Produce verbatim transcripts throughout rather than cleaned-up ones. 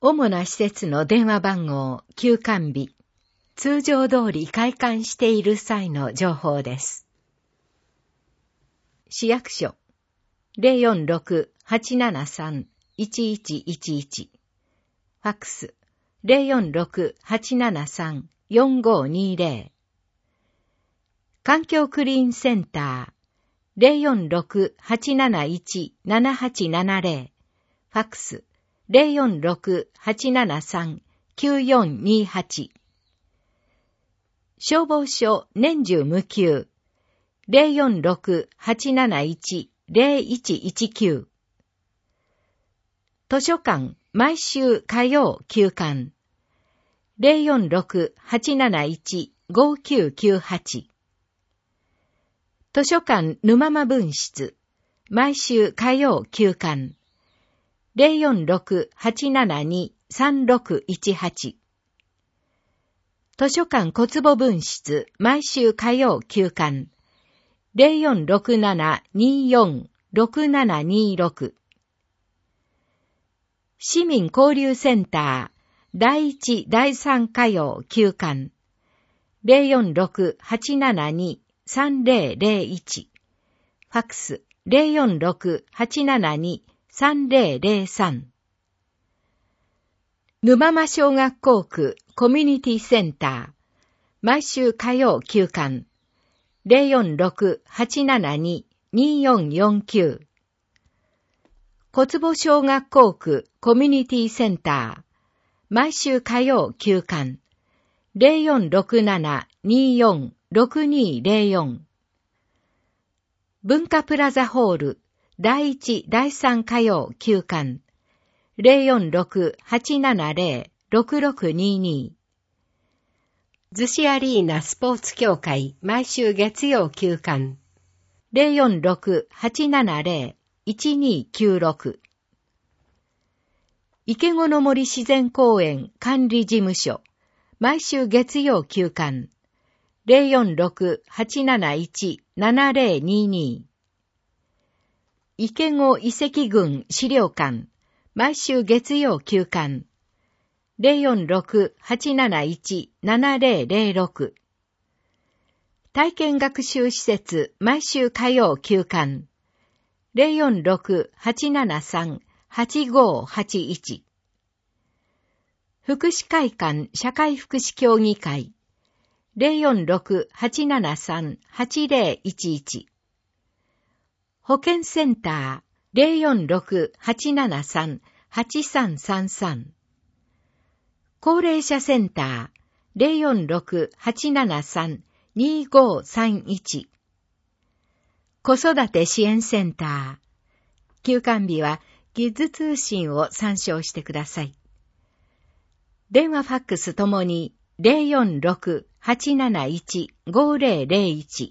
主な施設の電話番号、休館日、通常通り開館している際の情報です。市役所 ゼロよんろく はちななさん いちいちいちいち ファックス ゼロよんろく はちななさん よんごにゼロ 環境クリーンセンター ゼロよんろく はちなないち ななはちななゼロ ファックス ゼロよんろく はちななさん きゅうよんにはち 消防署年中無休 ゼロよんろく はちなないち ゼロいちいちきゅう 図書館毎週火曜休館 ゼロよんろく はちなないち ごきゅうきゅうはち 図書館沼間分室毎週火曜休館 ゼロよんろく はちななに さんろくいちはち 図書館小坪分室毎週火曜休館 ゼロよんろくなな によん ろくななにろく 市民交流センターだいいちだいさん火曜休館 ゼロよんろく はちななに さんゼロゼロいち ファックス ゼロよんろく はちななに さんゼロゼロさん 沼間小学校区コミュニティセンター毎週火曜休館 ゼロよんろく はちななに によんよんきゅう 小坪小学校区コミュニティセンター毎週火曜休館 ゼロよんろくなな によん ろくにゼロよん 文化プラザホールだいいちだいさん火曜休館 ゼロよんろく はちななゼロ ろくろくにに 逗子アリーナスポーツ協会毎週月曜休館 ゼロよんろく はちななゼロ いちにきゅうろく 池子の森自然公園管理事務所毎週月曜休館 ゼロよんろく はちなないち ななゼロにに 池子遺跡群資料館毎週月曜休館 ゼロよんろく はちなないち ななゼロゼロろく 体験学習施設毎週火曜休館 ゼロよんろく はちななさん はちごはちいち 福祉会館社会福祉協議会 ゼロよんろく はちななさん はちゼロいちいち 保健センター ゼロよんろく はちななさん はちさんさんさん 高齢者センター ゼロよんろく はちななさん にごさんいち 子育て支援センター休館日はキッズ通信を参照してください。電話ファックスともにゼロよんろく はちなないち ごゼロゼロいち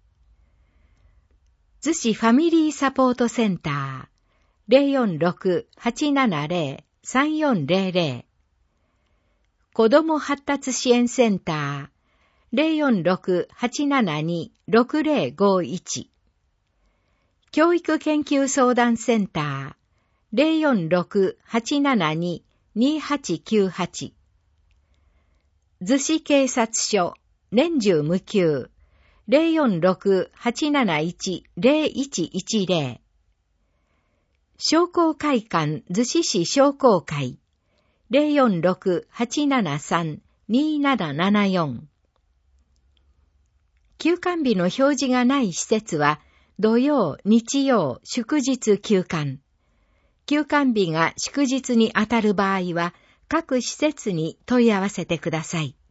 逗子ファミリーサポートセンター ゼロよんろく はちななゼロ さんよんゼロゼロ 子ども発達支援センター ゼロよんろく はちななに ろくゼロごいち 教育研究相談センター ゼロよんろく はちななに にはちきゅうはち 逗子警察署年中無休 ゼロよんろく はちなないち ゼロいちいちゼロ 商工会館逗子市商工会 ゼロよんろく はちななさん にななななよん 休館日の表示がない施設は土曜、日曜、祝日休館。休館日が祝日にあたる場合は各施設に問い合わせてください。